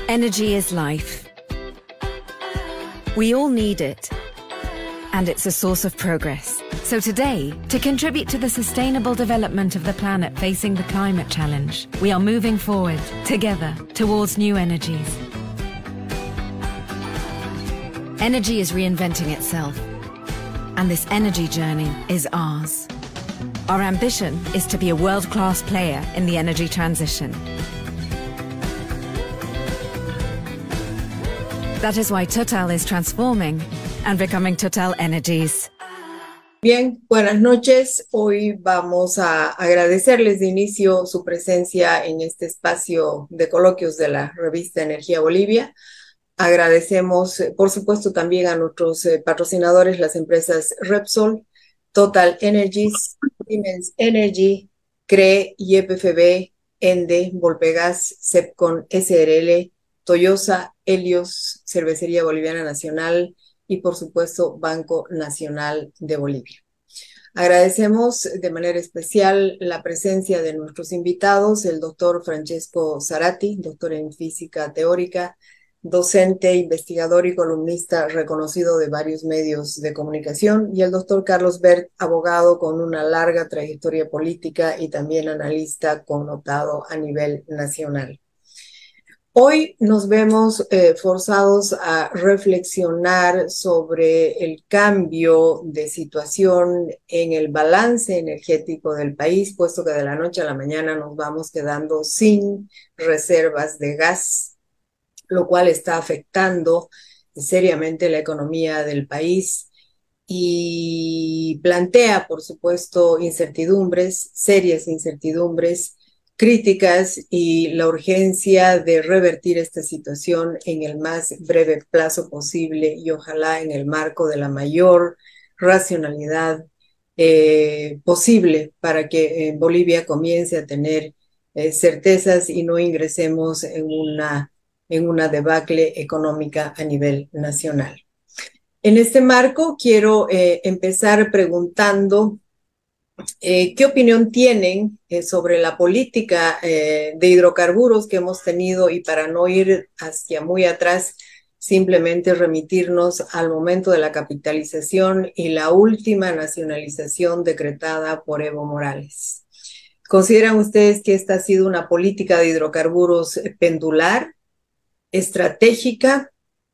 Energy is life. We all need it. And it's a source of progress. So today, to contribute to the sustainable development of the planet facing the climate challenge, we are moving forward, together, towards new energies. Energy is reinventing itself. And this energy journey is ours. Our ambition is to be a world-class player in the energy transition. That is why Total is transforming and becoming Total Energies. Bien, buenas noches. Hoy vamos a agradecerles de inicio su presencia en este espacio de coloquios de la revista Energía Bolivia. Agradecemos, por supuesto, también a nuestros patrocinadores, las empresas Repsol, Total Energies, Siemens Energy, CRE, YPFB, ENDE, Volpegas, Sepcon, SRL, Toyosa, Helios, Cervecería Boliviana Nacional y, por supuesto, Banco Nacional de Bolivia. Agradecemos de manera especial la presencia de nuestros invitados, el doctor Francesco Zarati, doctor en física teórica, docente, investigador y columnista reconocido de varios medios de comunicación, y el doctor Carlos Bert, abogado con una larga trayectoria política y también analista connotado a nivel nacional. Hoy nos vemos forzados a reflexionar sobre el cambio de situación en el balance energético del país, puesto que de la noche a la mañana nos vamos quedando sin reservas de gas, lo cual está afectando seriamente la economía del país y plantea, por supuesto, incertidumbres, serias incertidumbres, críticas y la urgencia de revertir esta situación en el más breve plazo posible y ojalá en el marco de la mayor racionalidad posible para que Bolivia comience a tener certezas y no ingresemos en una debacle económica a nivel nacional. En este marco quiero empezar preguntando ¿qué opinión tienen sobre la política de hidrocarburos que hemos tenido? Y para no ir hacia muy atrás, simplemente remitirnos al momento de la capitalización y la última nacionalización decretada por Evo Morales. ¿Consideran ustedes que esta ha sido una política de hidrocarburos pendular, estratégica,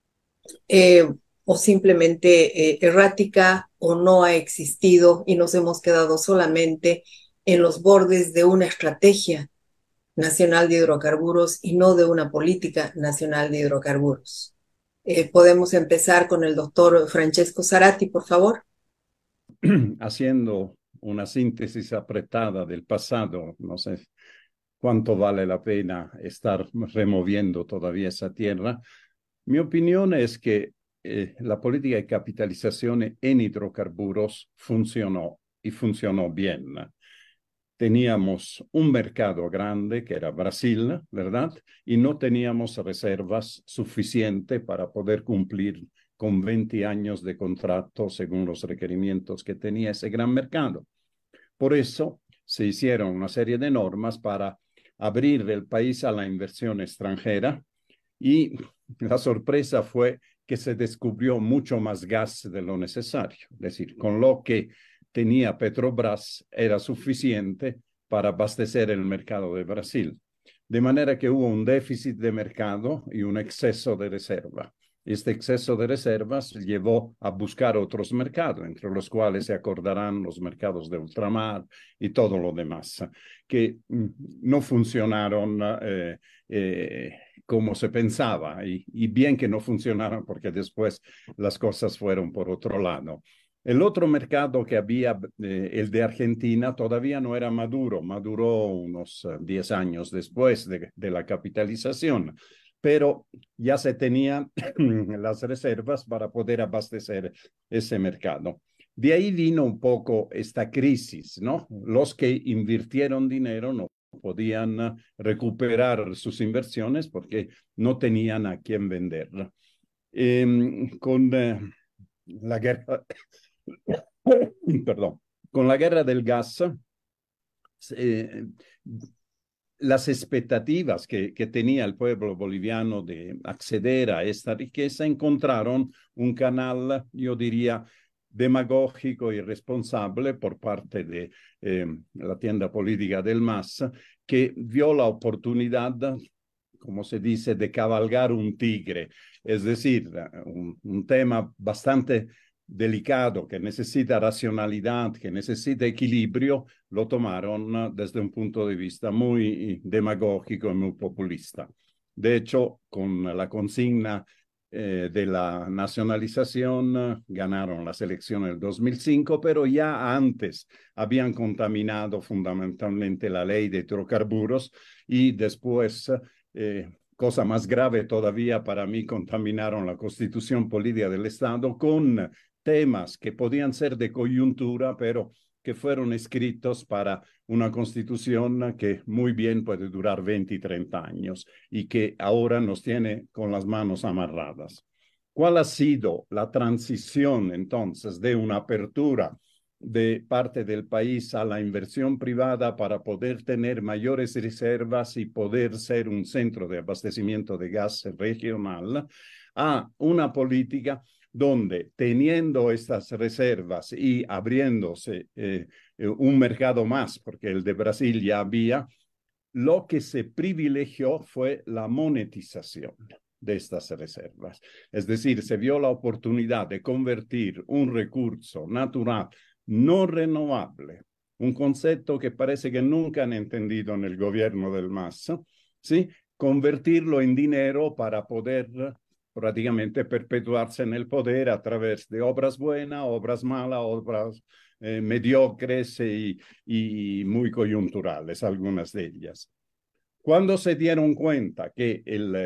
o simplemente errática, o no ha existido y nos hemos quedado solamente en los bordes de una estrategia nacional de hidrocarburos y no de una política nacional de hidrocarburos? Podemos empezar con el doctor Francesco Zarati, por favor. Haciendo una síntesis apretada del pasado, no sé cuánto vale la pena estar removiendo todavía esa tierra. Mi opinión es que la política de capitalización en hidrocarburos funcionó y funcionó bien. Teníamos un mercado grande que era Brasil, ¿verdad? Y no teníamos reservas suficientes para poder cumplir con 20 años de contrato según los requerimientos que tenía ese gran mercado. Por eso se hicieron una serie de normas para abrir el país a la inversión extranjera y la sorpresa fue que se descubrió mucho más gas de lo necesario. Es decir, con lo que tenía Petrobras era suficiente para abastecer el mercado de Brasil. De manera que hubo un déficit de mercado y un exceso de reserva. Este exceso de reservas llevó a buscar otros mercados, entre los cuales se acordarán los mercados de ultramar y todo lo demás, que no funcionaron como se pensaba, y bien que no funcionaron porque después las cosas fueron por otro lado. El otro mercado que había, el de Argentina, todavía no era maduro, maduró unos 10 años después de la capitalización, pero ya se tenían las reservas para poder abastecer ese mercado. De ahí vino un poco esta crisis, ¿no? Los que invirtieron dinero no podían recuperar sus inversiones porque no tenían a quién vender. Con la guerra, perdón, con la guerra del gas, las expectativas que tenía el pueblo boliviano de acceder a esta riqueza, encontraron un canal, yo diría, demagógico y responsable por parte de la tienda política del MAS, que vio la oportunidad, como se dice, de cabalgar un tigre, es decir, un tema bastante delicado, que necesita racionalidad, que necesita equilibrio, lo tomaron desde un punto de vista muy demagógico y muy populista. De hecho, con la consigna de la nacionalización, ganaron las elecciones del 2005, pero ya antes habían contaminado fundamentalmente la ley de hidrocarburos y después, cosa más grave todavía para mí, contaminaron la constitución política del Estado con temas que podían ser de coyuntura, pero que fueron escritos para una constitución que muy bien puede durar 20 y 30 años y que ahora nos tiene con las manos amarradas. ¿Cuál ha sido la transición entonces de una apertura de parte del país a la inversión privada para poder tener mayores reservas y poder ser un centro de abastecimiento de gas regional, a una política donde teniendo estas reservas y abriéndose un mercado más, porque el de Brasil ya había, lo que se privilegió fue la monetización de estas reservas. Es decir, se vio la oportunidad de convertir un recurso natural no renovable, un concepto que parece que nunca han entendido en el gobierno del MAS, ¿sí? Convertirlo en dinero para poder prácticamente perpetuarse en el poder a través de obras buenas, obras malas, obras mediocres y muy coyunturales, algunas de ellas. Cuando se dieron cuenta que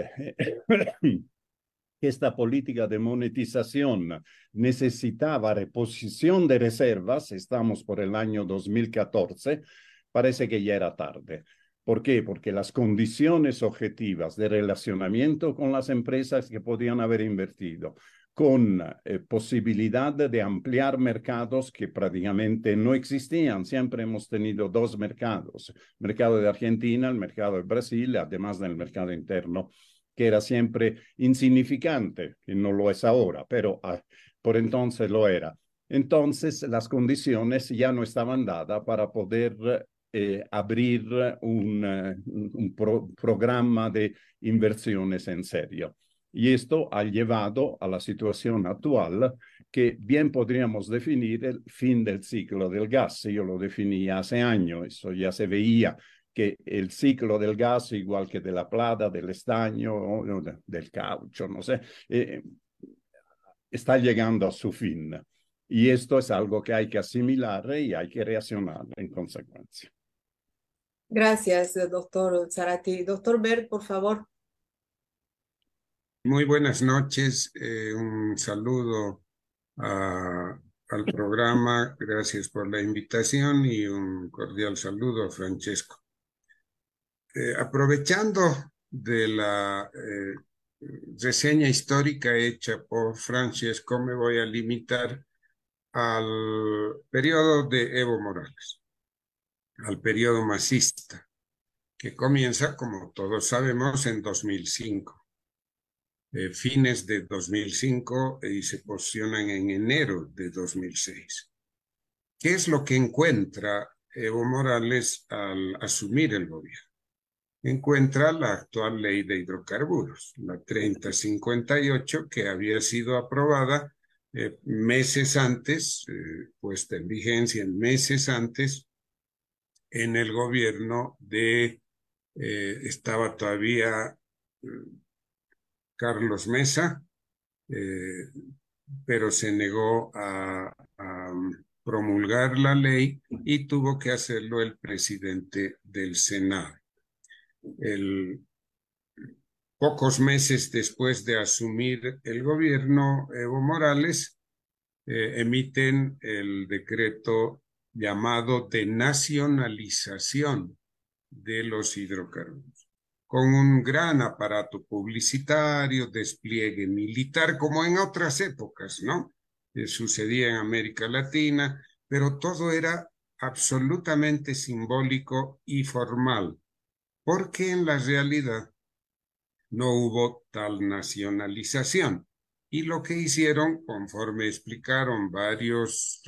esta política de monetización necesitaba reposición de reservas, estamos por el año 2014, parece que ya era tarde. ¿Por qué? Porque las condiciones objetivas de relacionamiento con las empresas que podían haber invertido, con posibilidad de ampliar mercados que prácticamente no existían. Siempre hemos tenido dos mercados, el mercado de Argentina, el mercado de Brasil, además del mercado interno, que era siempre insignificante, y no lo es ahora, pero por entonces lo era. Entonces, las condiciones ya no estaban dadas para poder abrir un programa de inversiones en serio. Y esto ha llevado a la situación actual que bien podríamos definir el fin del ciclo del gas. Yo lo definí hace años, eso ya se veía que el ciclo del gas, igual que de la plata, del estaño, del caucho, no sé, está llegando a su fin. Y esto es algo que hay que asimilar y hay que reaccionar en consecuencia. Gracias, doctor Zarate. Doctor Bert, por favor. Muy buenas noches, un saludo al programa, gracias por la invitación y un cordial saludo a Francesco. Aprovechando de la reseña histórica hecha por Francesco, me voy a limitar al periodo de Evo Morales, al periodo masista, que comienza, como todos sabemos, en 2005. Fines de 2005 y se posicionan en enero de 2006. ¿Qué es lo que encuentra Evo Morales al asumir el gobierno? Encuentra la actual ley de hidrocarburos, la 3058, que había sido aprobada meses antes, puesta en vigencia meses antes, en el gobierno de, estaba todavía Carlos Mesa, pero se negó a promulgar la ley y tuvo que hacerlo el presidente del Senado. Pocos meses después de asumir el gobierno, Evo Morales emiten el decreto llamado de nacionalización de los hidrocarburos, con un gran aparato publicitario, despliegue militar, como en otras épocas, ¿no? Sucedía en América Latina, pero todo era absolutamente simbólico y formal, porque en la realidad no hubo tal nacionalización. Y lo que hicieron, conforme explicaron varios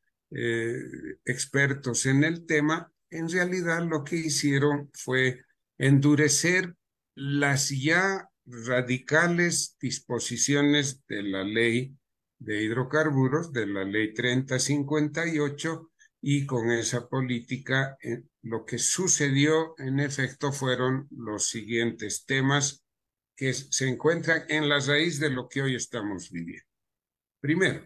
expertos en el tema, en realidad lo que hicieron fue endurecer las ya radicales disposiciones de la ley de hidrocarburos, de la ley 3058, y con esa política lo que sucedió en efecto fueron los siguientes temas que se encuentran en la raíz de lo que hoy estamos viviendo. Primero,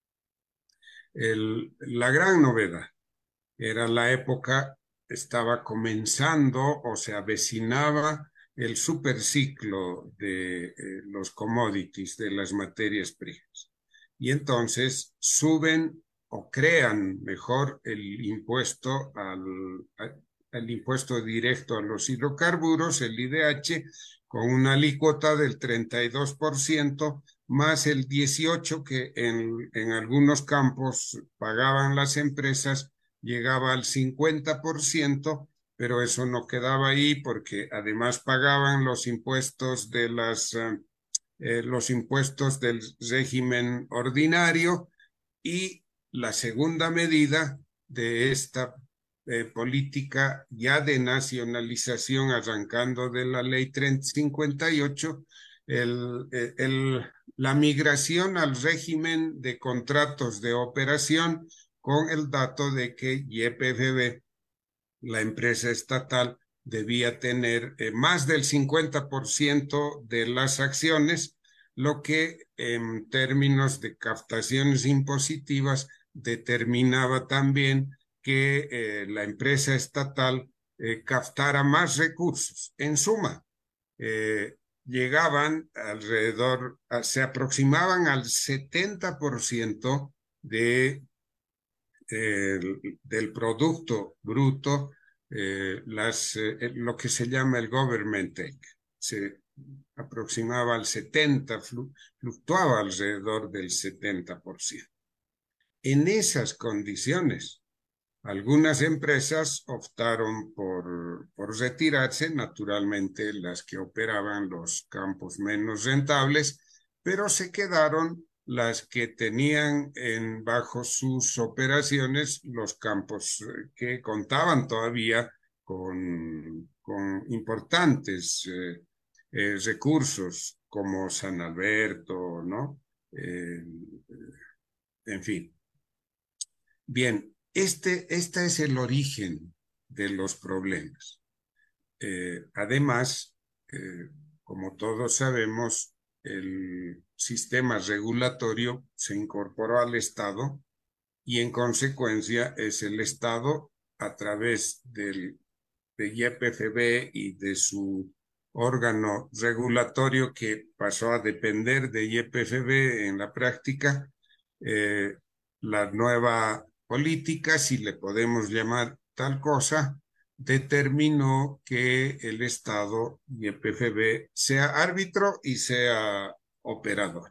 la gran novedad era la época, estaba comenzando o se avecinaba el superciclo de los commodities, de las materias primas. Y entonces suben o crean mejor el impuesto al impuesto directo a los hidrocarburos, el IDH, con una alícuota del 32%, más el 18% que en algunos campos pagaban las empresas, llegaba al 50%, pero eso no quedaba ahí porque además pagaban los impuestos de los impuestos del régimen ordinario, y la segunda medida de esta política ya de nacionalización, arrancando de la ley 3058, la migración al régimen de contratos de operación, con el dato de que YPFB, la empresa estatal, debía tener más del 50% de las acciones, lo que en términos de captaciones impositivas determinaba también que la empresa estatal captara más recursos. En suma, llegaban alrededor, se aproximaban al 70% del Producto Bruto, lo que se llama el government take. Se aproximaba al 70%, fluctuaba alrededor del 70%. En esas condiciones, algunas empresas optaron por retirarse, naturalmente las que operaban los campos menos rentables, pero se quedaron las que tenían bajo sus operaciones los campos que contaban todavía con importantes recursos, como San Alberto, ¿no? En fin. Bien, este es el origen de los problemas. Además, como todos sabemos, el sistema regulatorio se incorporó al Estado y en consecuencia es el Estado, a través de YPFB y de su órgano regulatorio que pasó a depender de YPFB en la práctica, la nueva política, si le podemos llamar tal cosa, determinó que el Estado y el PFB sea árbitro y sea operador.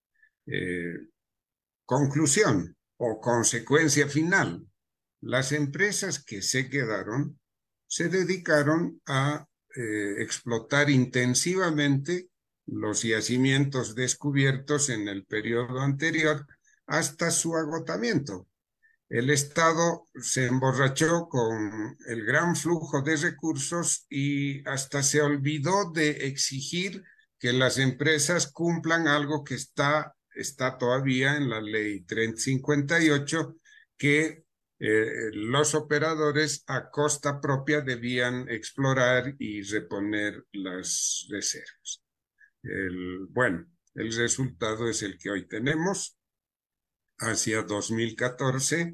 Conclusión o consecuencia final: las empresas que se quedaron se dedicaron a explotar intensivamente los yacimientos descubiertos en el periodo anterior hasta su agotamiento. El Estado se emborrachó con el gran flujo de recursos y hasta se olvidó de exigir que las empresas cumplan algo que está todavía en la ley 3058, que los operadores a costa propia debían explorar y reponer las reservas. Bueno, el resultado es el que hoy tenemos. Hacia 2014,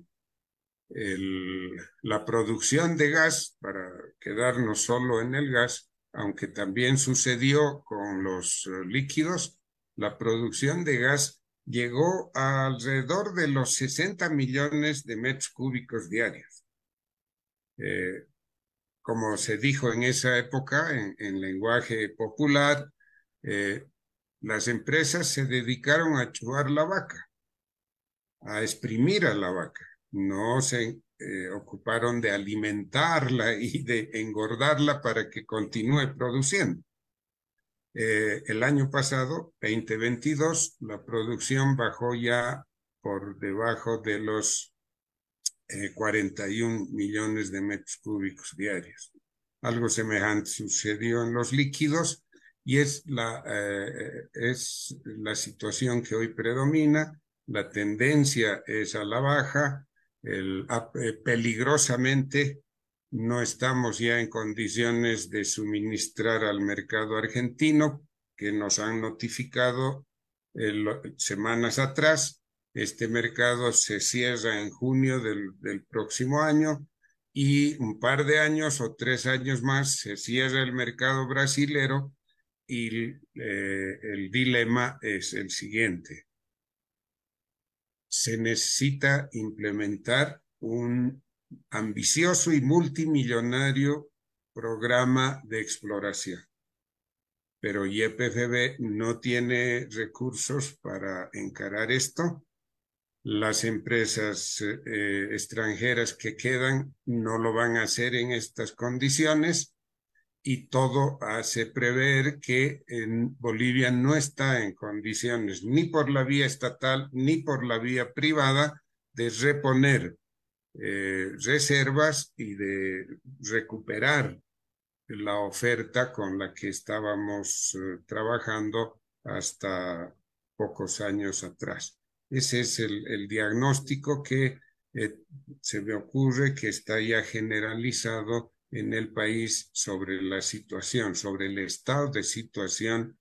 la producción de gas, para quedarnos solo en el gas, aunque también sucedió con los líquidos, la producción de gas llegó a alrededor de los 60 millones de metros cúbicos diarios. Como se dijo en esa época, en lenguaje popular, las empresas se dedicaron a chuar la vaca, a exprimir a la vaca. No se ocuparon de alimentarla y de engordarla para que continúe produciendo. El año pasado, 2022, la producción bajó ya por debajo de los 41 millones de metros cúbicos diarios. Algo semejante sucedió en los líquidos y es la situación que hoy predomina. La tendencia es a la baja. Peligrosamente no estamos ya en condiciones de suministrar al mercado argentino, que nos han notificado semanas atrás. Este mercado se cierra en junio del próximo año y un par de años o 3 años más se cierra el mercado brasilero y el dilema es el siguiente. Se necesita implementar un ambicioso y multimillonario programa de exploración, pero YPFB no tiene recursos para encarar esto. Las empresas extranjeras que quedan no lo van a hacer en estas condiciones y todo hace prever que en Bolivia no está en condiciones ni por la vía estatal ni por la vía privada de reponer reservas y de recuperar la oferta con la que estábamos trabajando hasta pocos años atrás. Ese es el diagnóstico que se me ocurre que está ya generalizado en el país sobre la situación, sobre el estado de situación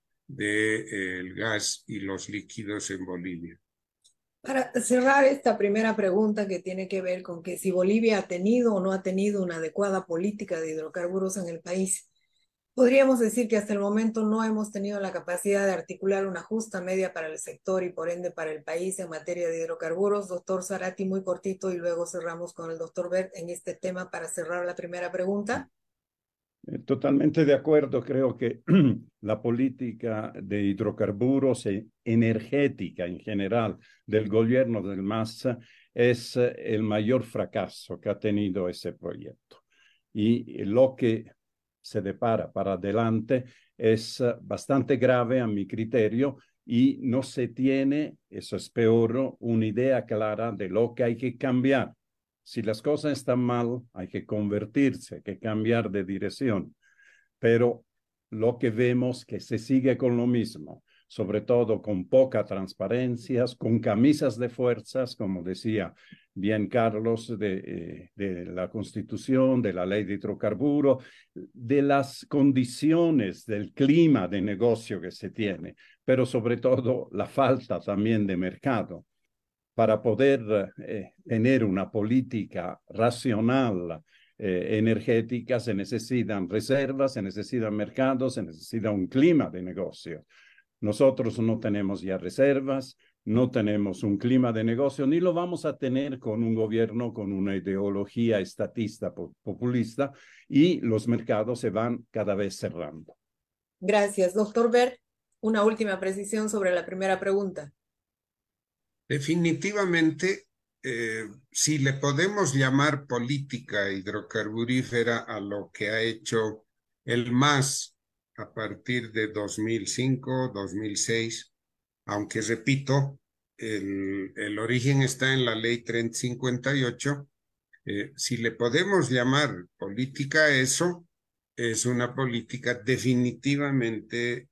del gas y los líquidos en Bolivia. Para cerrar esta primera pregunta que tiene que ver con que si Bolivia ha tenido o no ha tenido una adecuada política de hidrocarburos en el país, podríamos decir que hasta el momento no hemos tenido la capacidad de articular una justa media para el sector y por ende para el país en materia de hidrocarburos. Doctor Zarate, muy cortito y luego cerramos con el doctor Bert en este tema para cerrar la primera pregunta. Totalmente de acuerdo. Creo que la política de hidrocarburos e energética en general del gobierno del MAS es el mayor fracaso que ha tenido ese proyecto. Y lo que se depara para adelante es bastante grave a mi criterio y no se tiene, eso es peor, una idea clara de lo que hay que cambiar. Si las cosas están mal, hay que convertirse, hay que cambiar de dirección. Pero lo que vemos que se sigue con lo mismo, sobre todo con poca transparencia, con camisas de fuerzas, como decía bien Carlos, de la Constitución, de la ley de hidrocarburos, de las condiciones del clima de negocio que se tiene, pero sobre todo la falta también de mercado. Para poder tener una política racional energética se necesitan reservas, se necesitan mercados, se necesita un clima de negocio. Nosotros no tenemos ya reservas, no tenemos un clima de negocio, ni lo vamos a tener con un gobierno con una ideología estatista populista y los mercados se van cada vez cerrando. Gracias. Doctor Bert, una última precisión sobre la primera pregunta. Definitivamente, si le podemos llamar política hidrocarburífera a lo que ha hecho el MAS a partir de 2005, 2006, aunque repito, el origen está en la ley 3058, si le podemos llamar política a eso, es una política definitivamente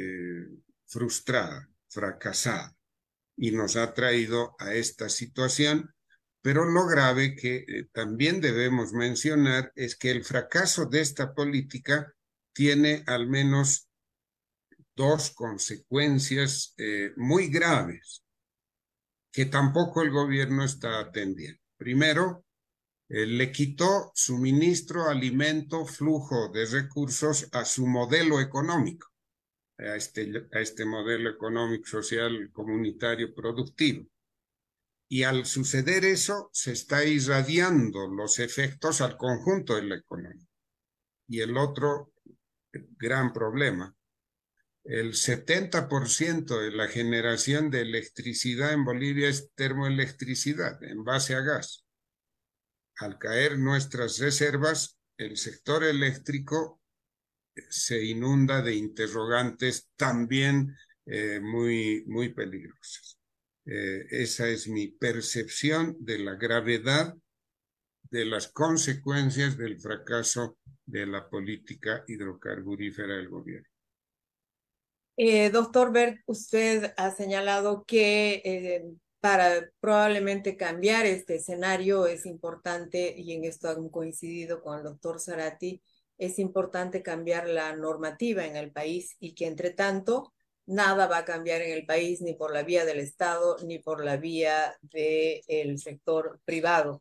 frustrada, fracasada, y nos ha traído a esta situación. Pero lo grave que también debemos mencionar es que el fracaso de esta política tiene al menos 2 consecuencias muy graves que tampoco el gobierno está atendiendo. Primero, le quitó suministro, alimento, flujo de recursos a su modelo económico, a este modelo económico, social, comunitario, productivo. Y al suceder eso, se está irradiando los efectos al conjunto de la economía. Y el otro gran problema, el 70% de la generación de electricidad en Bolivia es termoelectricidad en base a gas. al caer nuestras reservas, el sector eléctrico se inunda de interrogantes también muy peligrosas. Esa es mi percepción de la gravedad de las consecuencias del fracaso de la política hidrocarburífera del gobierno. Doctor Berg, usted ha señalado que para probablemente cambiar este escenario es importante, y en esto han coincidido con el doctor Zarate, es importante cambiar la normativa en el país y que entre tanto nada va a cambiar en el país ni por la vía del Estado ni por la vía del sector privado.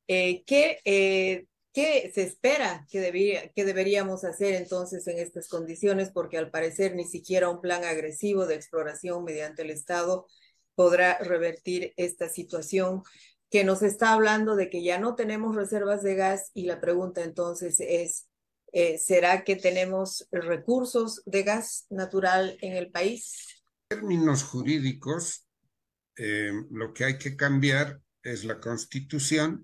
¿Qué se espera que deberíamos hacer entonces en estas condiciones? Porque al parecer ni siquiera un plan agresivo de exploración mediante el Estado podrá revertir esta situación que nos está hablando de que ya no tenemos reservas de gas, y la pregunta entonces es, ¿será que tenemos recursos de gas natural en el país? En términos jurídicos, lo que hay que cambiar es la Constitución,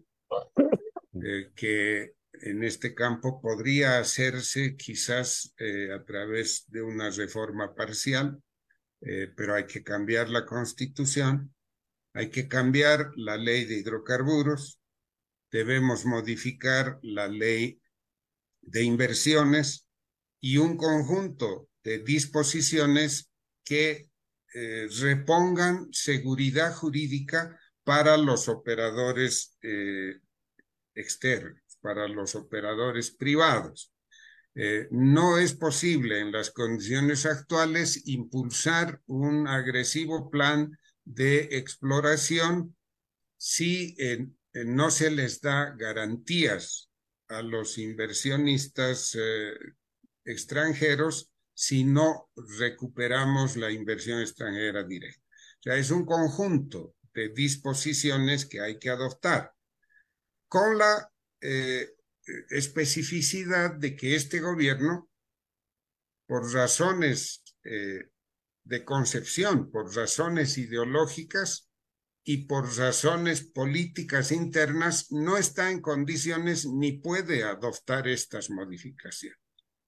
que en este campo podría hacerse quizás a través de una reforma parcial, pero hay que cambiar la Constitución, hay que cambiar la ley de hidrocarburos, debemos modificar la ley de inversiones y un conjunto de disposiciones que repongan seguridad jurídica para los operadores externos, para los operadores privados. No es posible en las condiciones actuales impulsar un agresivo plan de exploración si no se les da garantías a los inversionistas extranjeros si no recuperamos la inversión extranjera directa. O sea, es un conjunto de disposiciones que hay que adoptar con la especificidad de que este gobierno, por razones de concepción, por razones ideológicas y por razones políticas internas, no está en condiciones ni puede adoptar estas modificaciones.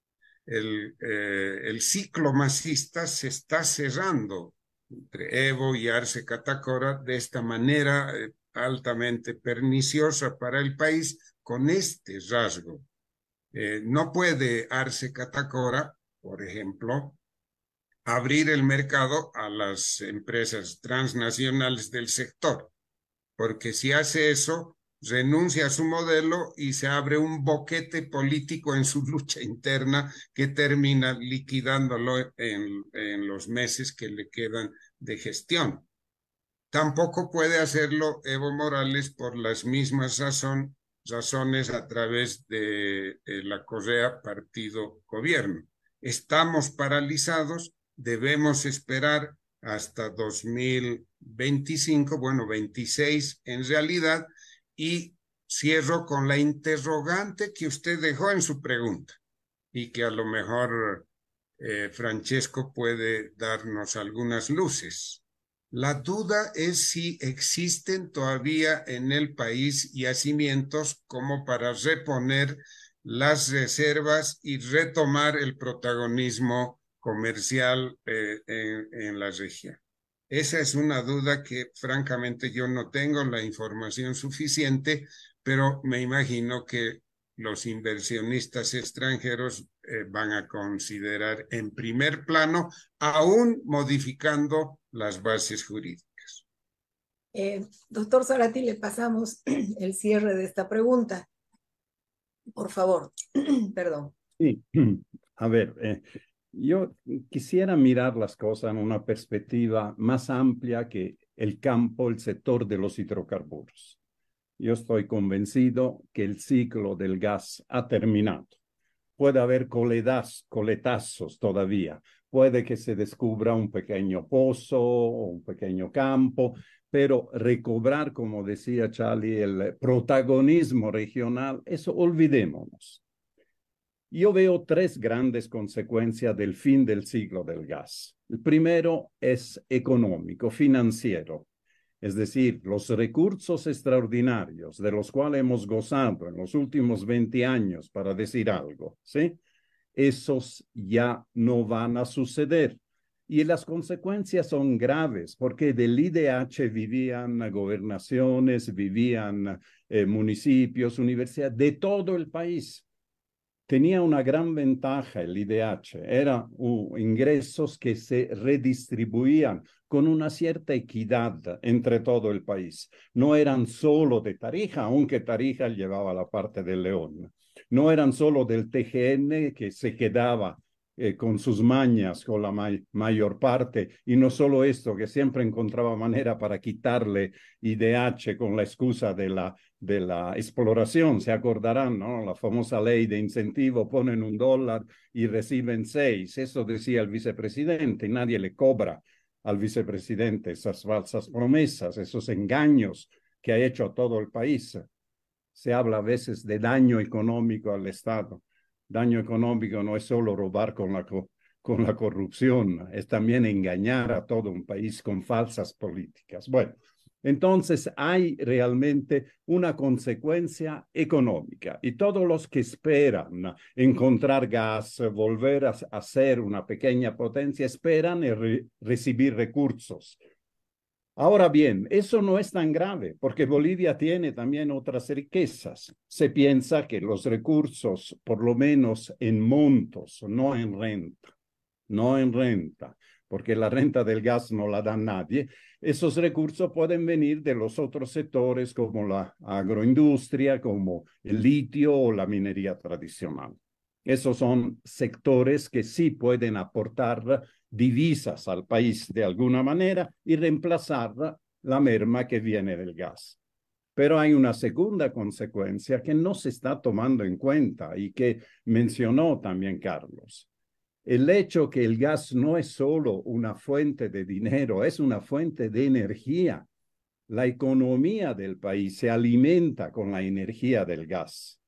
El ciclo masista se está cerrando entre Evo y Arce Catacora de esta manera altamente perniciosa para el país, con este rasgo. No puede Arce Catacora, por ejemplo, abrir el mercado a las empresas transnacionales del sector, porque si hace eso, renuncia a su modelo y se abre un boquete político en su lucha interna que termina liquidándolo en los meses que le quedan de gestión. Tampoco puede hacerlo Evo Morales por las mismas razones a través de la correa partido-gobierno. Estamos paralizados, debemos esperar hasta 2025, bueno, 26 en realidad, y cierro con la interrogante que usted dejó en su pregunta y que a lo mejor Francesco puede darnos algunas luces. La duda es si existen todavía en el país yacimientos como para reponer las reservas y retomar el protagonismo comercial en la región. Esa es una duda que francamente yo no tengo la información suficiente, pero me imagino que los inversionistas extranjeros van a considerar en primer plano, aún modificando las bases jurídicas. Doctor Zarate, le pasamos el cierre de esta pregunta. Por favor, perdón. Sí, a ver, yo quisiera mirar las cosas en una perspectiva más amplia que el campo, el sector de los hidrocarburos. Yo estoy convencido que el ciclo del gas ha terminado. Puede haber coletazos todavía. Puede que se descubra un pequeño pozo o un pequeño campo, pero recobrar, como decía Charlie, el protagonismo regional, eso olvidémonos. Yo veo tres grandes consecuencias del fin del ciclo del gas. El primero es económico, financiero. es decir, los recursos extraordinarios de los cuales hemos gozado en los últimos 20 años, para decir algo, ¿sí? Esos ya no van a suceder. Y las consecuencias son graves, porque del IDH vivían gobernaciones, vivían municipios, universidades, de todo el país. Tenía una gran ventaja el IDH, eran ingresos que se redistribuían con una cierta equidad entre todo el país. No eran solo de Tarija, aunque Tarija llevaba la parte de León. No eran solo del TGN, que se quedaba con sus mañas, con la mayor parte, y no solo esto, que siempre encontraba manera para quitarle IDH con la excusa de la exploración. Se acordarán, ¿no? La famosa ley de incentivo, ponen $1 y reciben 6. Eso decía el vicepresidente, y nadie le cobra al vicepresidente esas falsas promesas, esos engaños que ha hecho a todo el país. Se habla a veces de daño económico al Estado. Daño económico no es solo robar con la corrupción, es también engañar a todo un país con falsas políticas. Bueno, entonces hay realmente una consecuencia económica, y todos los que esperan encontrar gas, volver a ser una pequeña potencia, esperan recibir recursos. Ahora bien, eso no es tan grave, porque Bolivia tiene también otras riquezas. Se piensa que los recursos, por lo menos en montos, no en renta, porque la renta del gas no la da nadie, esos recursos pueden venir de los otros sectores, como la agroindustria, como el litio o la minería tradicional. Esos son sectores que sí pueden aportar divisas al país de alguna manera y reemplazar la merma que viene del gas. Pero hay una segunda consecuencia que no se está tomando en cuenta y que mencionó también Carlos. El hecho que el gas no es solo una fuente de dinero, es una fuente de energía. La economía del país se alimenta con la energía del gas.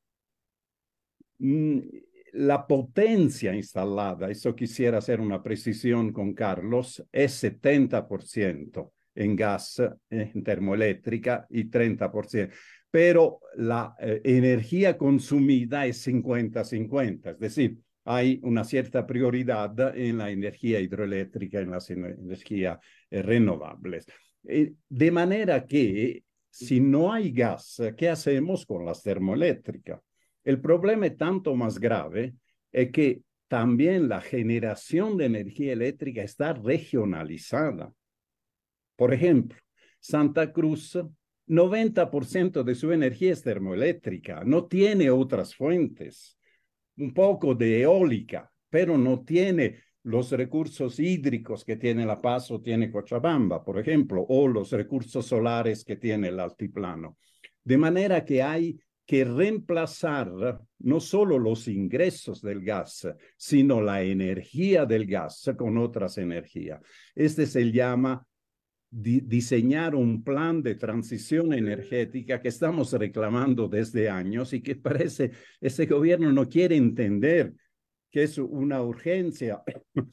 La potencia instalada, eso quisiera hacer una precisión con Carlos, es 70% en gas, en termoeléctrica, y 30%. Pero la energía consumida es 50-50, es decir, hay una cierta prioridad en la energía hidroeléctrica, en las energías renovables. De manera que si no hay gas, ¿qué hacemos con las termoeléctricas? El problema es tanto más grave, es que también la generación de energía eléctrica está regionalizada. Por ejemplo, Santa Cruz, 90% de su energía es termoeléctrica, no tiene otras fuentes. Un poco de eólica, pero no tiene los recursos hídricos que tiene La Paz o tiene Cochabamba, por ejemplo, o los recursos solares que tiene el altiplano. De manera que hay que reemplazar no solo los ingresos del gas, sino la energía del gas con otras energías. Este se llama diseñar un plan de transición energética que estamos reclamando desde años y que parece ese gobierno no quiere entender que es una urgencia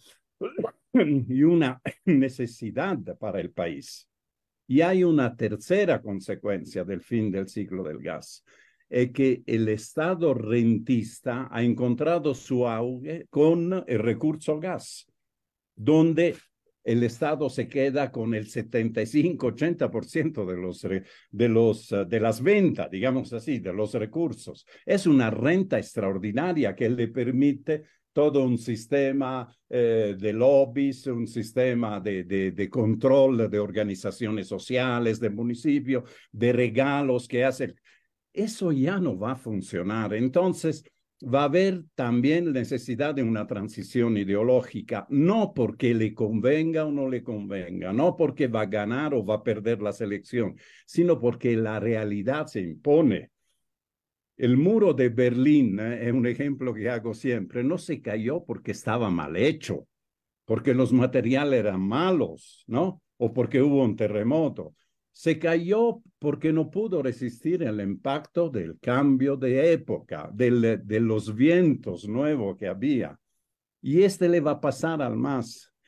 y una necesidad para el país. Y hay una tercera consecuencia del fin del ciclo del gas, es que el Estado rentista ha encontrado su auge con el recurso gas, donde el Estado se queda con el 75-80% de las ventas, digamos así, de los recursos. Es una renta extraordinaria que le permite todo un sistema de lobbies, un sistema de control de organizaciones sociales, de municipios, de regalos que hacen. Eso ya no va a funcionar. Entonces, va a haber también necesidad de una transición ideológica, no porque le convenga o no le convenga, no porque va a ganar o va a perder la elección, sino porque la realidad se impone. El muro de Berlín, es un ejemplo que hago siempre, no se cayó porque estaba mal hecho, porque los materiales eran malos, ¿no? O porque hubo un terremoto. Se cayó porque no pudo resistir el impacto del cambio de época, de los vientos nuevos que había. Y le va a pasar al MAS.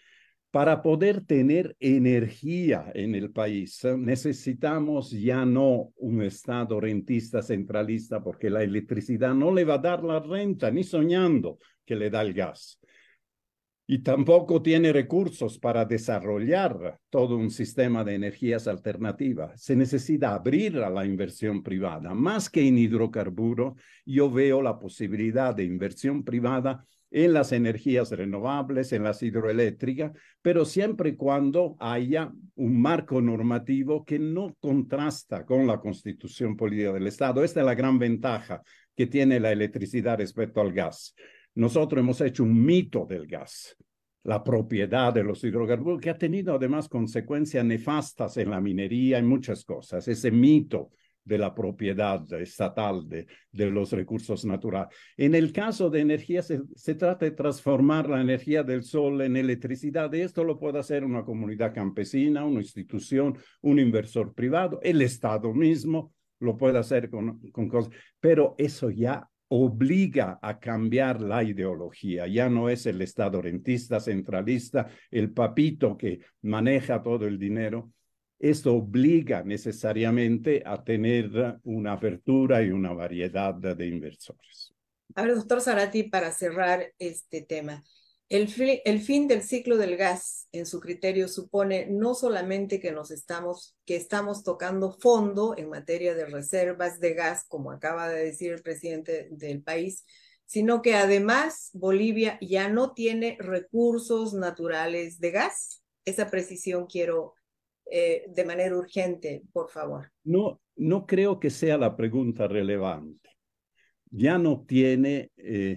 Para poder tener energía en el país, necesitamos ya no un Estado rentista centralista, porque la electricidad no le va a dar la renta, ni soñando que le da el gas. Y tampoco tiene recursos para desarrollar todo un sistema de energías alternativas. Se necesita abrir a la inversión privada. Más que en hidrocarburos, yo veo la posibilidad de inversión privada en las energías renovables, en las hidroeléctricas, pero siempre y cuando haya un marco normativo que no contrasta con la constitución política del Estado. Esta es la gran ventaja que tiene la electricidad respecto al gas. Nosotros hemos hecho un mito del gas, la propiedad de los hidrocarburos, que ha tenido además consecuencias nefastas en la minería, en muchas cosas. Ese mito de la propiedad estatal de los recursos naturales. En el caso de energía, se trata de transformar la energía del sol en electricidad. Y esto lo puede hacer una comunidad campesina, una institución, un inversor privado, el Estado mismo lo puede hacer con cosas, pero eso ya obliga a cambiar la ideología. Ya no es el Estado rentista, centralista, el papito que maneja todo el dinero. Esto obliga necesariamente a tener una apertura y una variedad de inversores. A ver, doctor Zarate, para cerrar este tema, el fin del ciclo del gas, en su criterio, supone no solamente que estamos tocando fondo en materia de reservas de gas, como acaba de decir el presidente del país, sino que además Bolivia ya no tiene recursos naturales de gas. Esa precisión quiero de manera urgente, por favor. No creo que sea la pregunta relevante. Ya no tiene,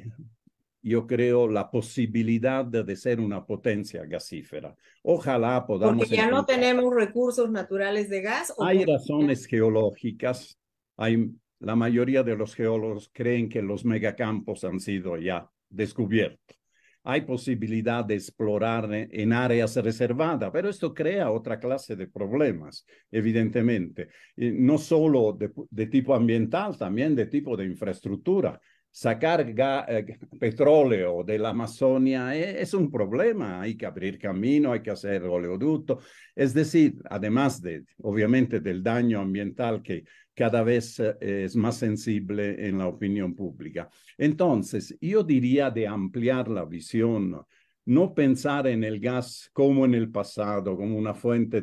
yo creo, la posibilidad de ser una potencia gasífera. Ojalá podamos... Porque ya no tenemos recursos naturales de gas. Hay razones geológicas. La mayoría de los geólogos creen que los megacampos han sido ya descubiertos. Hay posibilidad de explorar en áreas reservadas, pero esto crea otra clase de problemas, evidentemente. No solo de tipo ambiental, también de tipo de infraestructura. Sacar petróleo de la Amazonia es un problema. Hay que abrir camino, hay que hacer oleoducto. Es decir, además obviamente, del daño ambiental que cada vez es más sensible en la opinión pública. Entonces, yo diría de ampliar la visión, no pensar en el gas como en el pasado, como una fuente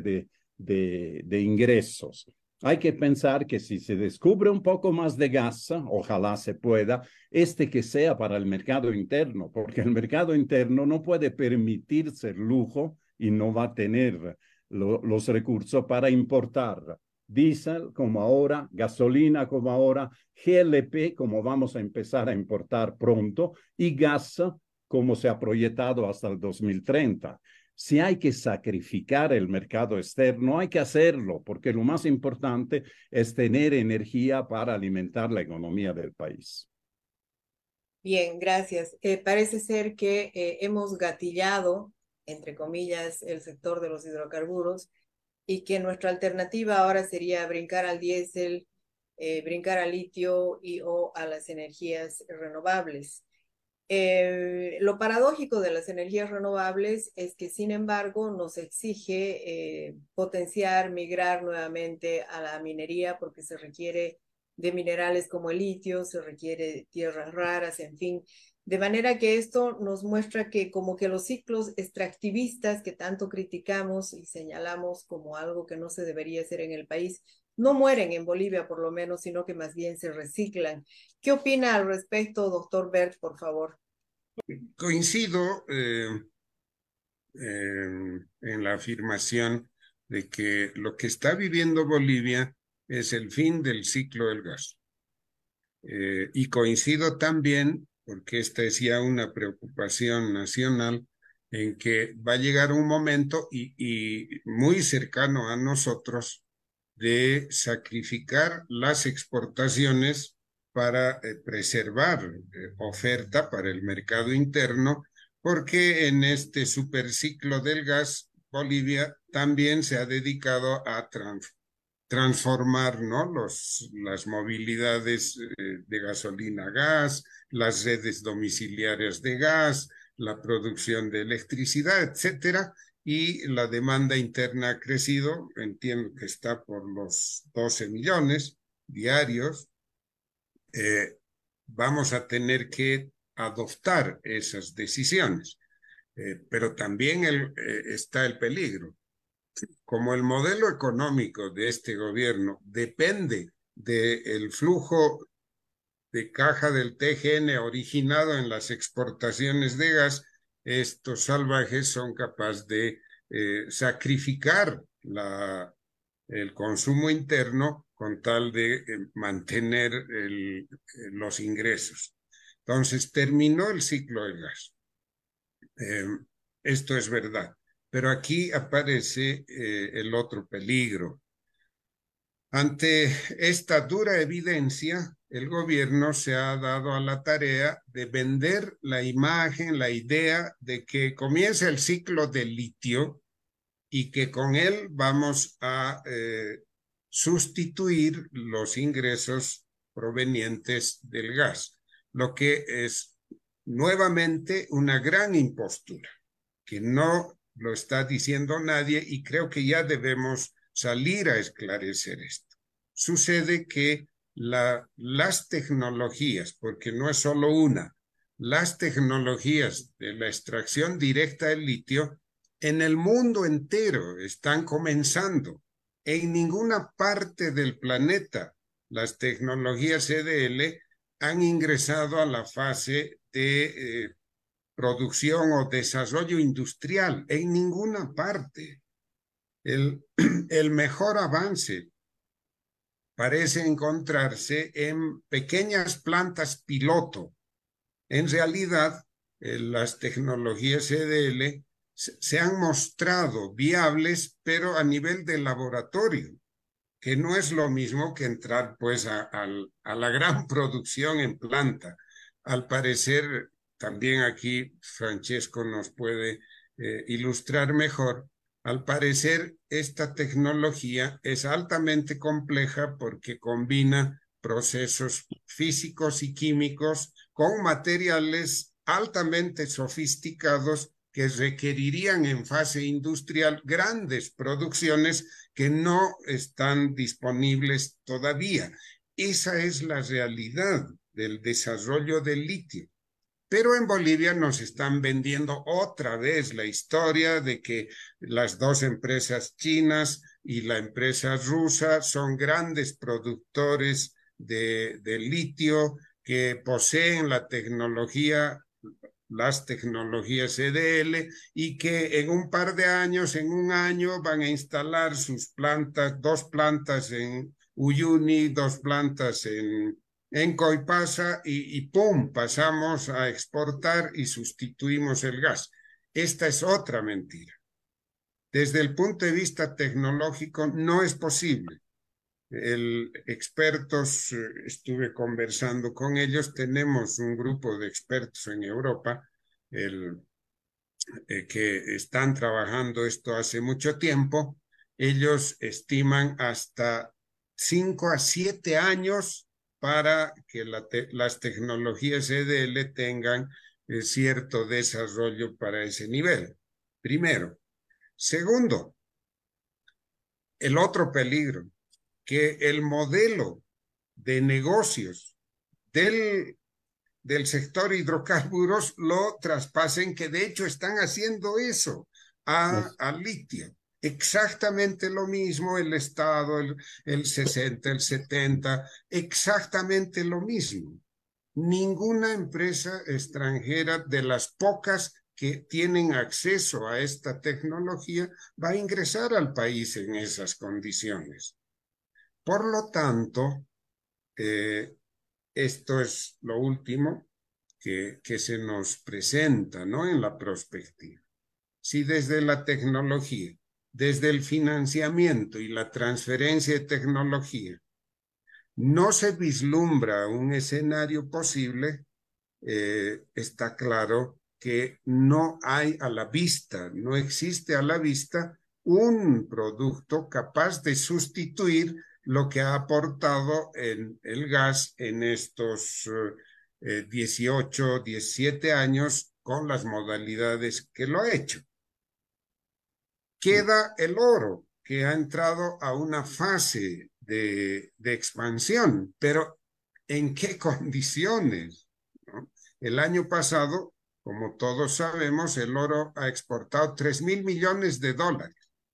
de ingresos. Hay que pensar que si se descubre un poco más de gas, ojalá se pueda, que sea para el mercado interno, porque el mercado interno no puede permitirse el lujo y no va a tener los recursos para importar diésel como ahora, gasolina como ahora, GLP como vamos a empezar a importar pronto y gas como se ha proyectado hasta el 2030. Si hay que sacrificar el mercado externo, hay que hacerlo, porque lo más importante es tener energía para alimentar la economía del país. Bien, gracias. Parece ser que hemos gatillado, entre comillas, el sector de los hidrocarburos y que nuestra alternativa ahora sería brincar al diésel, brincar al litio o a las energías renovables. Lo paradójico de las energías renovables es que, sin embargo, nos exige potenciar, migrar nuevamente a la minería porque se requiere de minerales como el litio, se requiere de tierras raras, en fin. De manera que esto nos muestra que como que los ciclos extractivistas que tanto criticamos y señalamos como algo que no se debería hacer en el país, no mueren en Bolivia por lo menos, sino que más bien se reciclan. ¿Qué opina al respecto, doctor Bert, por favor? Coincido en la afirmación de que lo que está viviendo Bolivia es el fin del ciclo del gas. Y coincido también, porque esta es ya una preocupación nacional, en que va a llegar un momento y muy cercano a nosotros de sacrificar las exportaciones para preservar oferta para el mercado interno, porque en este superciclo del gas, Bolivia también se ha dedicado a transformar, ¿no? Las movilidades de gasolina a gas, las redes domiciliarias de gas, la producción de electricidad, etcétera, y la demanda interna ha crecido, entiendo que está por los 12 millones diarios. Vamos a tener que adoptar esas decisiones, pero también está el peligro. Como el modelo económico de este gobierno depende del flujo de caja del TGN originado en las exportaciones de gas, estos salvajes son capaces de sacrificar el consumo interno con tal de mantener los ingresos. Entonces, terminó el ciclo del gas. Esto es verdad. Pero aquí aparece el otro peligro. Ante esta dura evidencia, el gobierno se ha dado a la tarea de vender la imagen, la idea de que comienza el ciclo del litio y que con él vamos a sustituir los ingresos provenientes del gas, lo que es nuevamente una gran impostura, que no lo está diciendo nadie y creo que ya debemos salir a esclarecer esto. Sucede que las tecnologías, porque no es solo una, las tecnologías de la extracción directa del litio en el mundo entero están comenzando. En ninguna parte del planeta las tecnologías CdL han ingresado a la fase de producción o desarrollo industrial, en ninguna parte. El mejor avance parece encontrarse en pequeñas plantas piloto. En realidad, las tecnologías CdL se han mostrado viables, pero a nivel de laboratorio, que no es lo mismo que entrar pues a la gran producción en planta. Al parecer, también aquí Francesco nos puede ilustrar mejor. Al parecer, esta tecnología es altamente compleja porque combina procesos físicos y químicos con materiales altamente sofisticados que requerirían en fase industrial grandes producciones que no están disponibles todavía. Esa es la realidad del desarrollo del litio. Pero en Bolivia nos están vendiendo otra vez la historia de que las dos empresas chinas y la empresa rusa son grandes productores de litio que poseen las tecnologías CdL y que en un par de años, en un año, van a instalar sus plantas, 2 plantas en Uyuni, 2 plantas en Coipasa y ¡pum! Pasamos a exportar y sustituimos el gas. Esta es otra mentira. Desde el punto de vista tecnológico no es posible. Expertos, estuve conversando con ellos, tenemos un grupo de expertos en Europa que están trabajando esto hace mucho tiempo. Ellos estiman hasta 5 a 7 años para que las tecnologías CdL tengan cierto desarrollo para ese nivel. Primero. Segundo, el otro peligro, que el modelo de negocios del sector hidrocarburos lo traspasen, que de hecho están haciendo eso al litio. Exactamente lo mismo el Estado, el 60, el 70, exactamente lo mismo. Ninguna empresa extranjera de las pocas que tienen acceso a esta tecnología va a ingresar al país en esas condiciones. Por lo tanto, esto es lo último que se nos presenta, ¿no? En la perspectiva. Si desde la tecnología, desde el financiamiento y la transferencia de tecnología, no se vislumbra un escenario posible, está claro que no hay a la vista, no existe a la vista un producto capaz de sustituir lo que ha aportado el gas en estos 18, 17 años con las modalidades que lo ha hecho. Queda el oro, que ha entrado a una fase de expansión, pero ¿en qué condiciones? ¿No? El año pasado, como todos sabemos, el oro ha exportado 3.000 millones de dólares,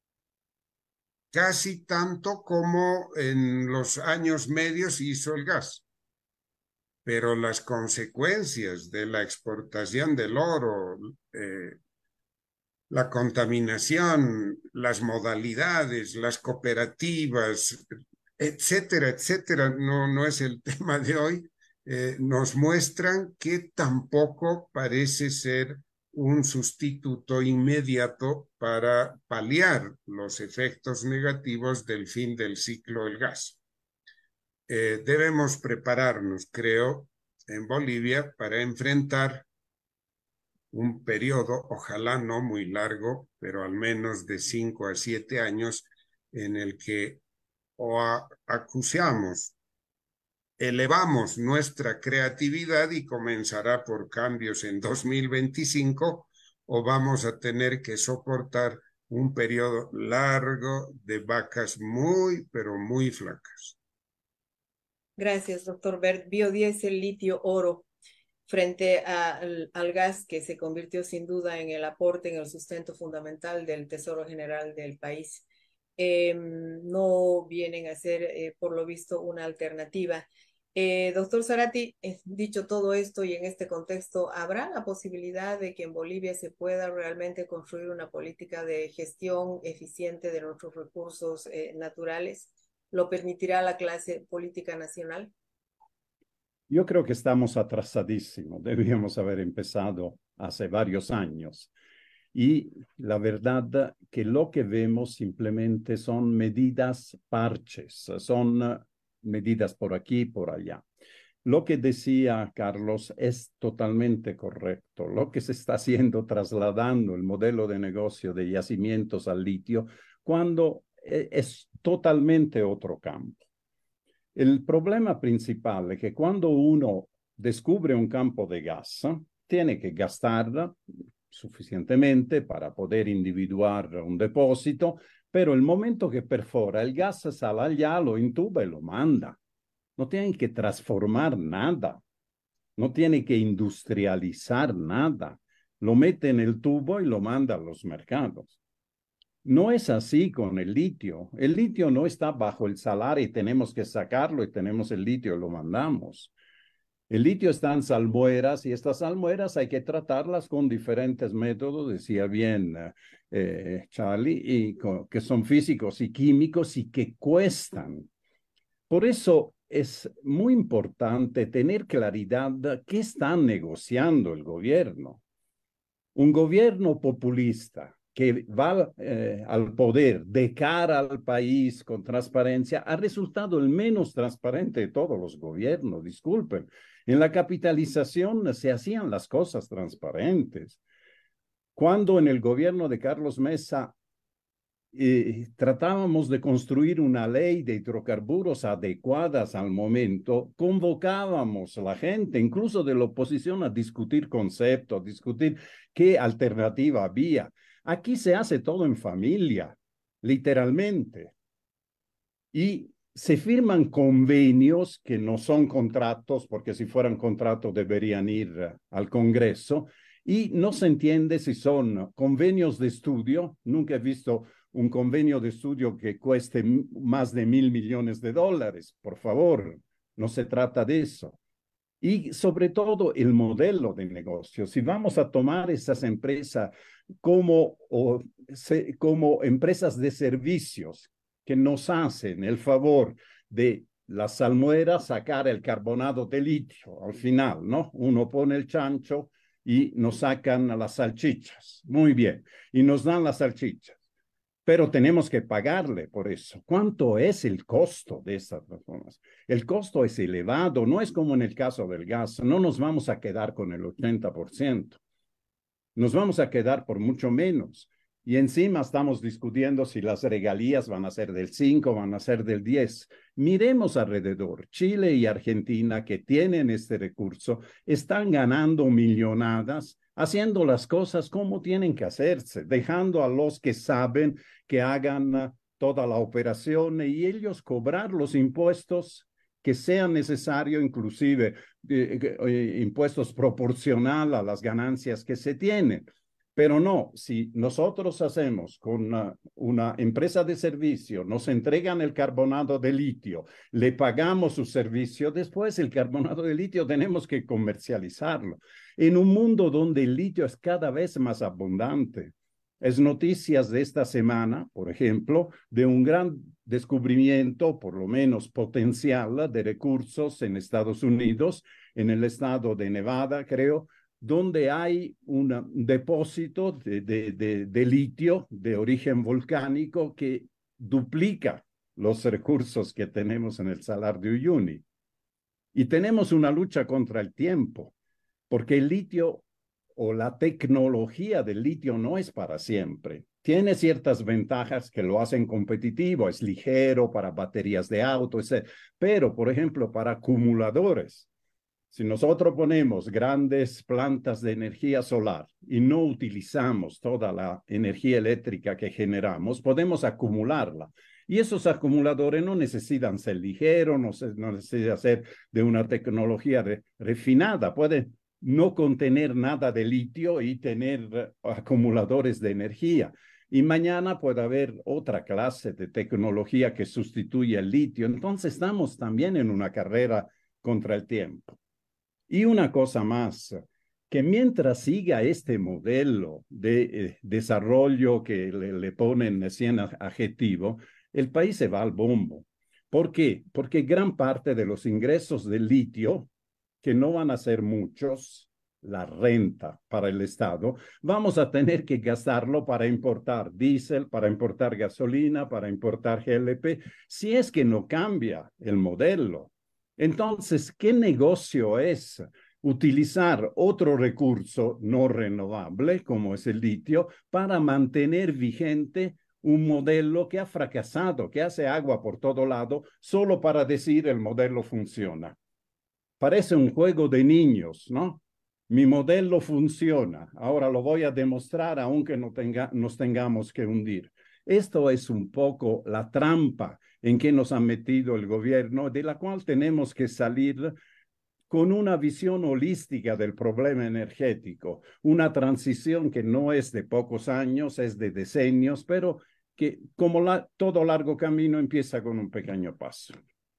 casi tanto como en los años medios hizo el gas. Pero las consecuencias de la exportación del oro, la contaminación, las modalidades, las cooperativas, etcétera, etcétera, no es el tema de hoy, nos muestran que tampoco parece ser un sustituto inmediato para paliar los efectos negativos del fin del ciclo del gas. Debemos prepararnos, creo, en Bolivia para enfrentar un periodo, ojalá no muy largo, pero al menos de 5 a 7 años, en el que elevamos nuestra creatividad y comenzará por cambios en 2025, o vamos a tener que soportar un periodo largo de vacas muy, pero muy flacas. Gracias, doctor Bert. Biodiesel, litio, oro, frente al gas que se convirtió sin duda en el aporte, en el sustento fundamental del Tesoro General del país. No vienen a ser, por lo visto, una alternativa. Doctor Zarate, dicho todo esto y en este contexto, ¿habrá la posibilidad de que en Bolivia se pueda realmente construir una política de gestión eficiente de nuestros recursos naturales? ¿Lo permitirá la clase política nacional? Yo creo que estamos atrasadísimos. Debíamos haber empezado hace varios años. Y la verdad que lo que vemos simplemente son medidas parches, son medidas por aquí, por allá. Lo que decía Carlos es totalmente correcto. Lo que se está haciendo, trasladando el modelo de negocio de yacimientos al litio, cuando es totalmente otro campo. El problema principal es que cuando uno descubre un campo de gas, tiene que gastar suficientemente para poder individuar un depósito, pero el momento que perfora el gas sale allá, lo intuba y lo manda. No tienen que transformar nada, no tiene que industrializar nada. Lo mete en el tubo y lo manda a los mercados. No es así con el litio. El litio no está bajo el salar y tenemos que sacarlo y tenemos el litio y lo mandamos. El litio está en salmueras y estas salmueras hay que tratarlas con diferentes métodos, decía bien Charlie, y que son físicos y químicos y que cuestan. Por eso es muy importante tener claridad de qué está negociando el gobierno. Un gobierno populista que va al poder de cara al país con transparencia ha resultado el menos transparente de todos los gobiernos, disculpen. En la capitalización se hacían las cosas transparentes. Cuando en el gobierno de Carlos Mesa tratábamos de construir una ley de hidrocarburos adecuadas al momento, convocábamos a la gente, incluso de la oposición, a discutir conceptos, a discutir qué alternativa había. Aquí se hace todo en familia, literalmente. Y se firman convenios que no son contratos, porque si fueran contratos deberían ir al Congreso, y no se entiende si son convenios de estudio. Nunca he visto un convenio de estudio que cueste más de $1.000 millones. Por favor, no se trata de eso. Y sobre todo el modelo de negocio. Si vamos a tomar esas empresas como empresas de servicios que nos hacen el favor de las salmueras sacar el carbonado de litio al final, ¿no? Uno pone el chancho y nos sacan las salchichas. Muy bien. Y nos dan las salchichas. Pero tenemos que pagarle por eso. ¿Cuánto es el costo de estas transformaciones? El costo es elevado, no es como en el caso del gas. No nos vamos a quedar con el 80%. Nos vamos a quedar por mucho menos. Y encima estamos discutiendo si las regalías van a ser del 5, van a ser del 10. Miremos alrededor. Chile y Argentina, que tienen este recurso, están ganando millonadas haciendo las cosas como tienen que hacerse, dejando a los que saben que hagan toda la operación y ellos cobrar los impuestos que sean necesarios, inclusive impuestos proporcional a las ganancias que se tienen. Pero no, si nosotros hacemos con una empresa de servicio, nos entregan el carbonato de litio, le pagamos su servicio, después el carbonato de litio tenemos que comercializarlo. En un mundo donde el litio es cada vez más abundante. Es noticias de esta semana, por ejemplo, de un gran descubrimiento, por lo menos potencial, de recursos en Estados Unidos, en el estado de Nevada, creo, donde hay un depósito de litio de origen volcánico que duplica los recursos que tenemos en el Salar de Uyuni. Y tenemos una lucha contra el tiempo, porque el litio o la tecnología del litio no es para siempre. Tiene ciertas ventajas que lo hacen competitivo, es ligero para baterías de auto, etc. Pero, por ejemplo, para acumuladores, si nosotros ponemos grandes plantas de energía solar y no utilizamos toda la energía eléctrica que generamos, podemos acumularla. Y esos acumuladores no necesitan ser ligeros, no necesitan ser de una tecnología refinada. Pueden no contener nada de litio y tener acumuladores de energía. Y mañana puede haber otra clase de tecnología que sustituya el litio. Entonces estamos también en una carrera contra el tiempo. Y una cosa más, que mientras siga este modelo de desarrollo que le ponen 100 adjetivos, el país se va al bombo. ¿Por qué? Porque gran parte de los ingresos del litio, que no van a ser muchos, la renta para el Estado, vamos a tener que gastarlo para importar diésel, para importar gasolina, para importar GLP, si es que no cambia el modelo. Entonces, ¿qué negocio es utilizar otro recurso no renovable, como es el litio, para mantener vigente un modelo que ha fracasado, que hace agua por todo lado, solo para decir el modelo funciona? Parece un juego de niños, ¿no? Mi modelo funciona, ahora lo voy a demostrar aunque nos tengamos que hundir. Esto es un poco la trampa en que nos ha metido el gobierno, de la cual tenemos que salir con una visión holística del problema energético, una transición que no es de pocos años, es de decenios, pero que como todo largo camino empieza con un pequeño paso.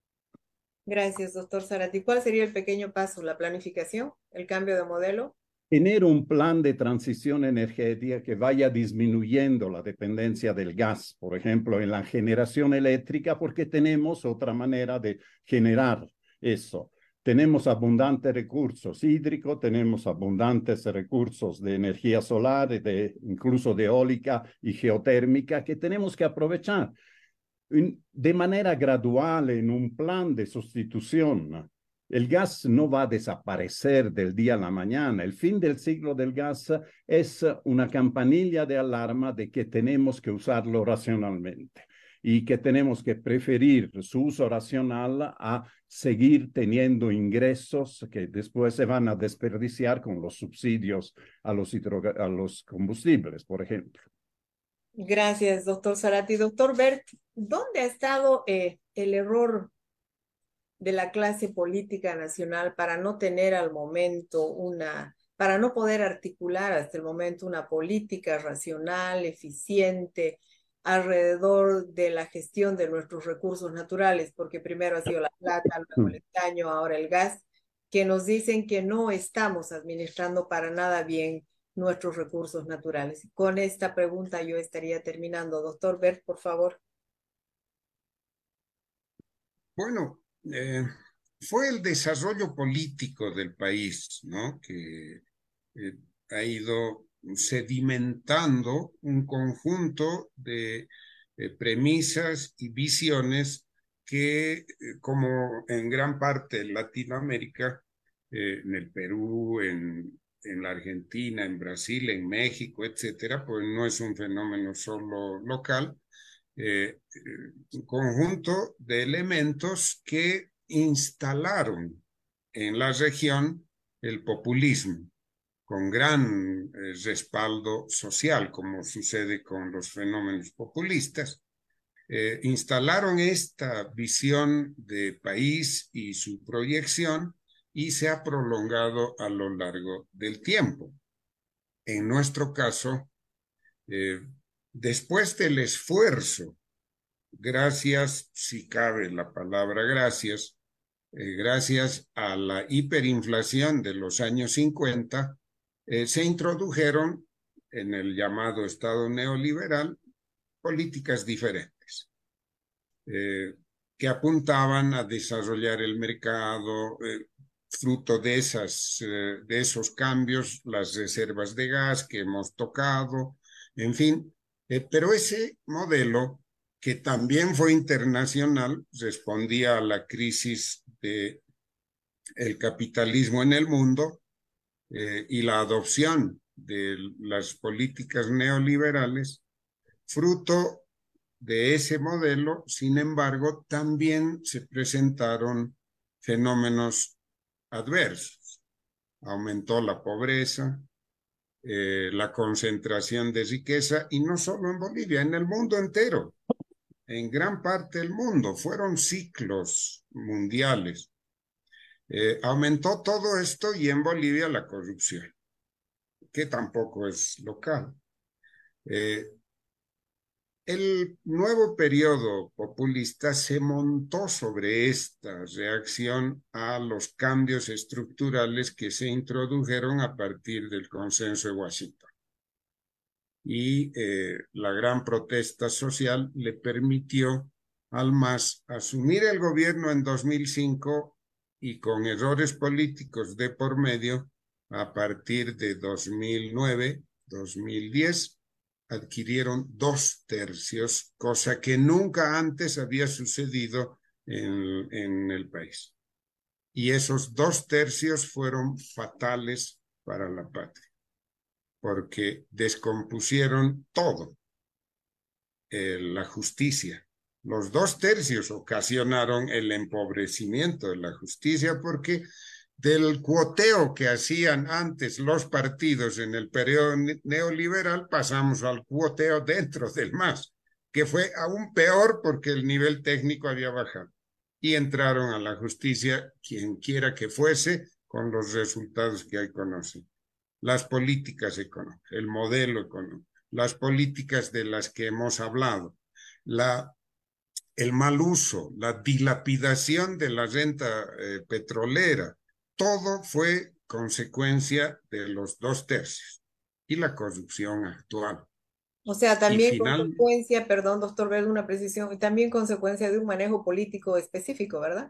Gracias, doctor Zárate. ¿Cuál sería el pequeño paso? ¿La planificación? ¿El cambio de modelo? Tener un plan de transición energética que vaya disminuyendo la dependencia del gas, por ejemplo, en la generación eléctrica, porque tenemos otra manera de generar eso. Tenemos abundantes recursos hídricos, tenemos abundantes recursos de energía solar, incluso de eólica y geotérmica, que tenemos que aprovechar de manera gradual en un plan de sustitución. El gas no va a desaparecer del día a la mañana. El fin del ciclo del gas es una campanilla de alarma de que tenemos que usarlo racionalmente y que tenemos que preferir su uso racional a seguir teniendo ingresos que después se van a desperdiciar con los subsidios a los combustibles, por ejemplo. Gracias, doctor Zárate. Doctor Bert, ¿dónde ha estado el error de la clase política nacional para no tener al momento para no poder articular hasta el momento una política racional, eficiente, alrededor de la gestión de nuestros recursos naturales? Porque primero ha sido la plata, luego el estaño, ahora el gas, que nos dicen que no estamos administrando para nada bien nuestros recursos naturales. Con esta pregunta yo estaría terminando. Doctor Bert, por favor. Bueno, fue el desarrollo político del país, ¿no? Que ha ido sedimentando un conjunto de premisas y visiones que, como en gran parte en Latinoamérica, en el Perú, en en la Argentina, en Brasil, en México, etcétera, pues no es un fenómeno solo local, un conjunto de elementos que instalaron en la región el populismo, con gran respaldo social, como sucede con los fenómenos populistas. Instalaron esta visión de país y su proyección y se ha prolongado a lo largo del tiempo. En nuestro caso, después del esfuerzo, gracias, si cabe la palabra gracias, gracias a la hiperinflación de los años 50, se introdujeron en el llamado Estado neoliberal políticas diferentes que apuntaban a desarrollar el mercado, fruto de esos cambios, las reservas de gas que hemos tocado, en fin, pero ese modelo, que también fue internacional, respondía a la crisis del capitalismo en el mundo y la adopción de las políticas neoliberales, fruto de ese modelo. Sin embargo, también se presentaron fenómenos adversos. Aumentó la pobreza, la concentración de riqueza, y no solo en Bolivia, en el mundo entero, en gran parte del mundo. Fueron ciclos mundiales. Aumentó todo esto, y en Bolivia la corrupción, que tampoco es local. El nuevo periodo populista se montó sobre esta reacción a los cambios estructurales que se introdujeron a partir del Consenso de Washington. Y la gran protesta social le permitió al MAS asumir el gobierno en 2005, y con errores políticos de por medio, a partir de 2009, 2010, adquirieron 2/3, cosa que nunca antes había sucedido en el país. Y esos 2/3 fueron fatales para la patria, porque descompusieron todo. La justicia. Los 2/3 ocasionaron el empobrecimiento de la justicia, porque del cuoteo que hacían antes los partidos en el periodo neoliberal, pasamos al cuoteo dentro del MAS, que fue aún peor porque el nivel técnico había bajado. Y entraron a la justicia quien quiera que fuese, con los resultados que ahí conocen. Las políticas económicas, el modelo económico, las políticas de las que hemos hablado, el mal uso, la dilapidación de la renta petrolera, todo fue consecuencia de los 2/3 y la corrupción actual. O sea, también consecuencia, perdón, doctor Verde, una precisión, y también consecuencia de un manejo político específico, ¿verdad?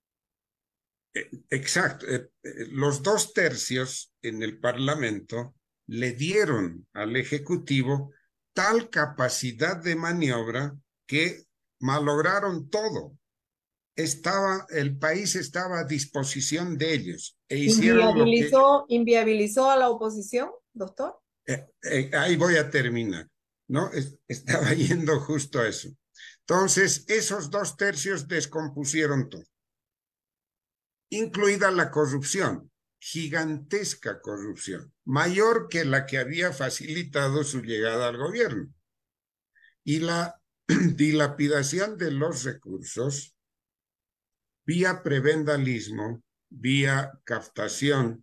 Exacto. Los 2/3 en el Parlamento le dieron al Ejecutivo tal capacidad de maniobra que malograron todo. El país estaba a disposición de ellos. ¿Inviabilizó a la oposición, doctor? Ahí voy a terminar, ¿no? Estaba yendo justo a eso. Entonces, esos 2/3 descompusieron todo, incluida la corrupción, gigantesca corrupción, mayor que la que había facilitado su llegada al gobierno. Y la dilapidación de los recursos vía prebendalismo, vía cooptación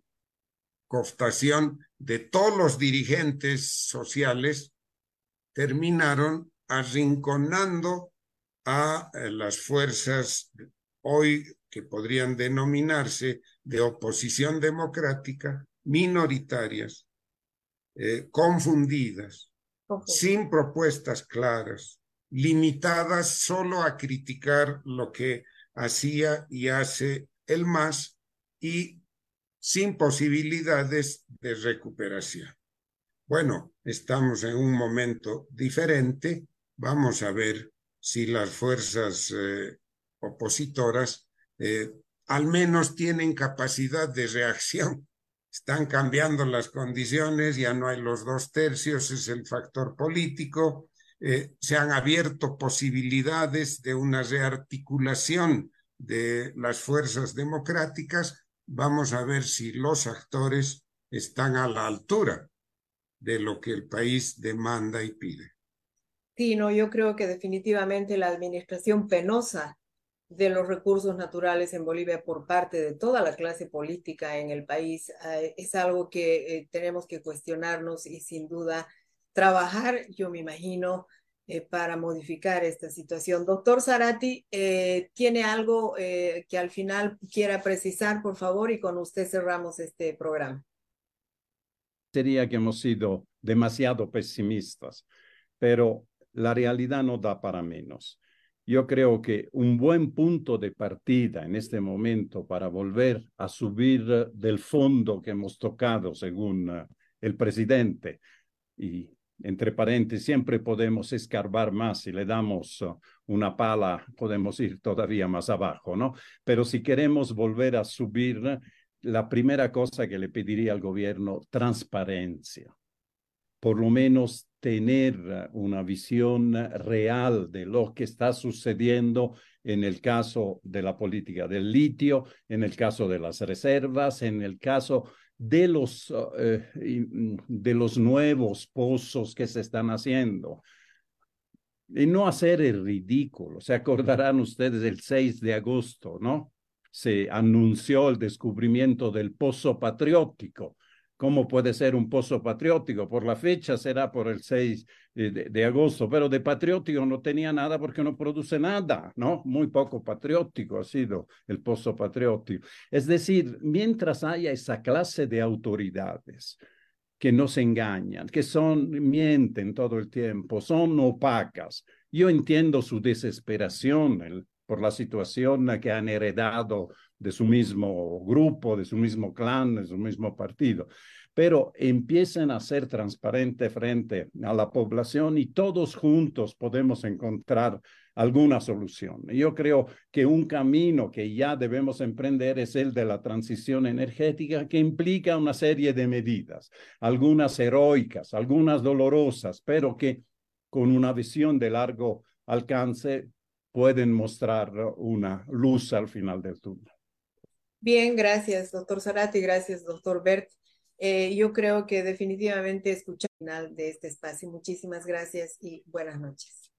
de todos los dirigentes sociales, terminaron arrinconando a las fuerzas hoy que podrían denominarse de oposición democrática, minoritarias, confundidas, sin propuestas claras, limitadas solo a criticar lo que hacía y hace el MAS, y sin posibilidades de recuperación. Bueno, estamos en un momento diferente. Vamos a ver si las fuerzas opositoras al menos tienen capacidad de reacción, Están cambiando las condiciones, ya no hay los 2/3, es el factor político. Se han abierto posibilidades de una rearticulación de las fuerzas democráticas. Vamos a ver si los actores están a la altura de lo que el país demanda y pide. Sí, no, yo creo que definitivamente la administración penosa de los recursos naturales en Bolivia por parte de toda la clase política en el país es algo que tenemos que cuestionarnos y sin duda trabajar, yo me imagino, para modificar esta situación. Doctor Zarate, ¿tiene algo que al final quiera precisar, por favor? Y con usted cerramos este programa. Sería que hemos sido demasiado pesimistas, pero la realidad no da para menos. Yo creo que un buen punto de partida en este momento para volver a subir del fondo que hemos tocado, según el presidente, y entre paréntesis, siempre podemos escarbar más, si le damos una pala, podemos ir todavía más abajo, ¿no? Pero si queremos volver a subir, la primera cosa que le pediría al gobierno, transparencia. Por lo menos tener una visión real de lo que está sucediendo en el caso de la política del litio, en el caso de las reservas, en el caso de los nuevos pozos que se están haciendo. Y no hacer el ridículo. Se acordarán ustedes el 6 de agosto, ¿no? Se anunció el descubrimiento del pozo patriótico. ¿Cómo puede ser un pozo patriótico? Por la fecha será por el 6 de agosto, pero de patriótico no tenía nada porque no produce nada, ¿no? Muy poco patriótico ha sido el pozo patriótico. Es decir, mientras haya esa clase de autoridades que nos engañan, que mienten todo el tiempo, son opacas. Yo entiendo su desesperación por la situación que han heredado de su mismo grupo, de su mismo clan, de su mismo partido, pero empiecen a ser transparentes frente a la población y todos juntos podemos encontrar alguna solución. Yo creo que un camino que ya debemos emprender es el de la transición energética, que implica una serie de medidas, algunas heroicas, algunas dolorosas, pero que con una visión de largo alcance pueden mostrar una luz al final del túnel. Bien, gracias, doctor Zarate, gracias, doctor Bert. Yo creo que definitivamente escuchar el final de este espacio. Muchísimas gracias y buenas noches.